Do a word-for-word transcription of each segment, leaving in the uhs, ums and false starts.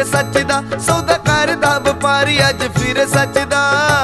सच दा सौदा करदा व्यापारी अज फिर सच दा।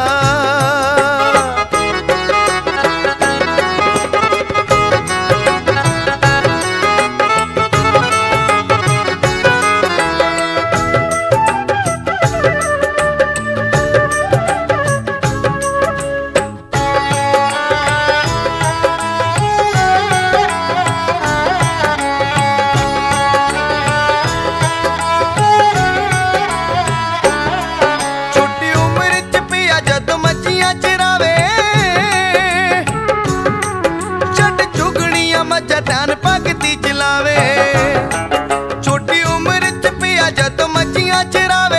ध्यान भगती चलावे छोटी उम्र च पिया जद मच्छियां चरावे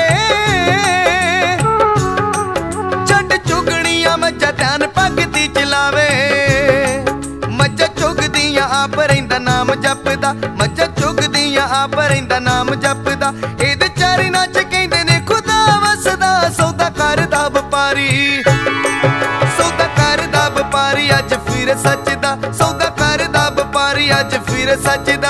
छड्ड चुगणियां मज्झां ध्यान भगती चलावे। मज्झां चुगदियां आप रहिंदा नाम जपदा मज्झां चुगदियां आप रहिंदा नाम जपदा इहदे चरनां च कहंदे ने खुदा वसदा सौदा करदा व्यापारी सौदा करदा व्यापारी अज फिर सच दा सौदा करदा व्यापारी अज फिर सच दा।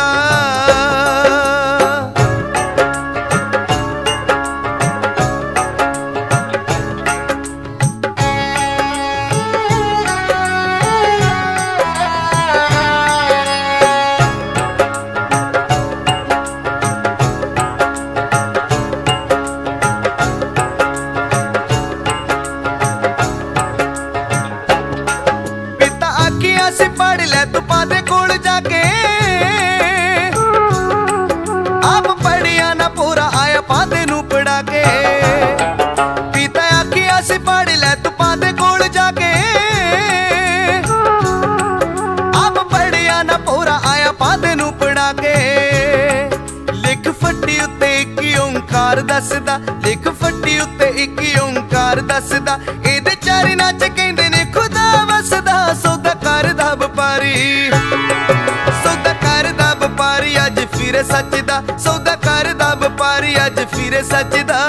पिता आखिया से पढ़ लै तू पादे कोल जाके आप पढ़िया ना पूरा आया पादे नू पढ़ा के। पिता आखिया से पढ़ लै तू पादे कोल जाके आप पढ़िया ना पूरा आया पादे नू पढ़ा के। लिख फट्टी उत्ते इक ओंकार दसदा लिख फट्टी उत्ते इक ओंकार दसदा इहदे चरनां च कहंदे ने खुदा वसदा सौदा करदा व्यापारी सौदा करदा व्यापारी अज फिर सच दा सौदा करदा व्यापारी अज फिर सच दा।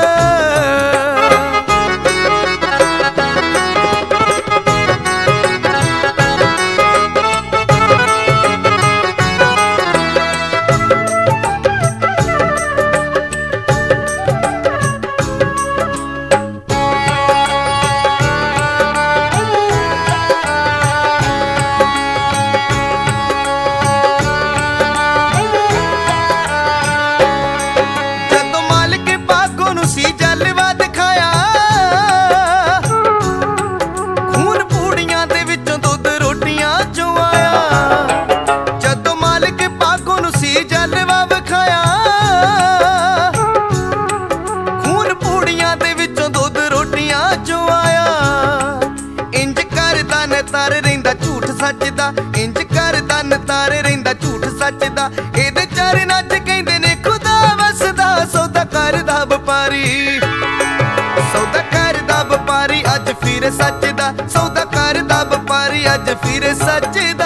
तारे रहिंदा झूठ सच दा इंज करदा नतारे रहिंदा झूठ सच दा इहदे चरनां च कहंदे ने खुदा वसदा सौदा करदा व्यापारी सौदा करदा व्यापारी अज फिर सच दा सौदा करदा व्यापारी अज फिर सच दा।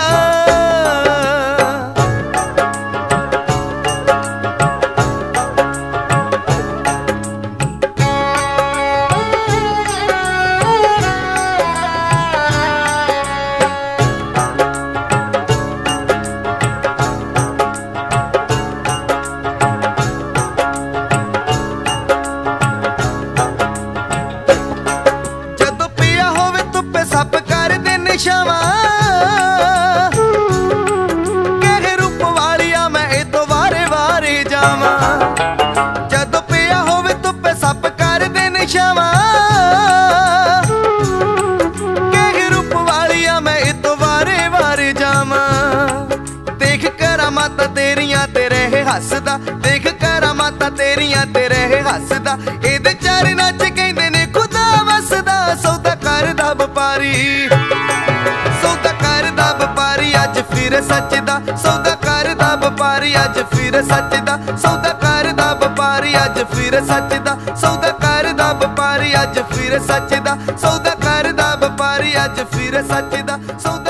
कह रूप वालिया मैं ए तो वारे वारे जावा जदों पिया होवे धुप्पे सप कर दे निशावा। कह रूप वालिया मैं ए तो वारे वारे जावा देख करामातां तेरियां ते रहे हसदा देख करामातां तेरियां ते रहे हसदा इहदे चरनां च कहंदे ने खुदा वसदा सौदा करदा व्यापारी सौदा करदा व्यापारी अज फिर सच दा सौदा करदा व्यापारी अज फिर सच दा सौदा करदा व्यापारी अज फिर सच दा सौदा करदा व्यापारी अज फिर सच दा सौदा करदा व्यापारी अज फिर सच दा सौदा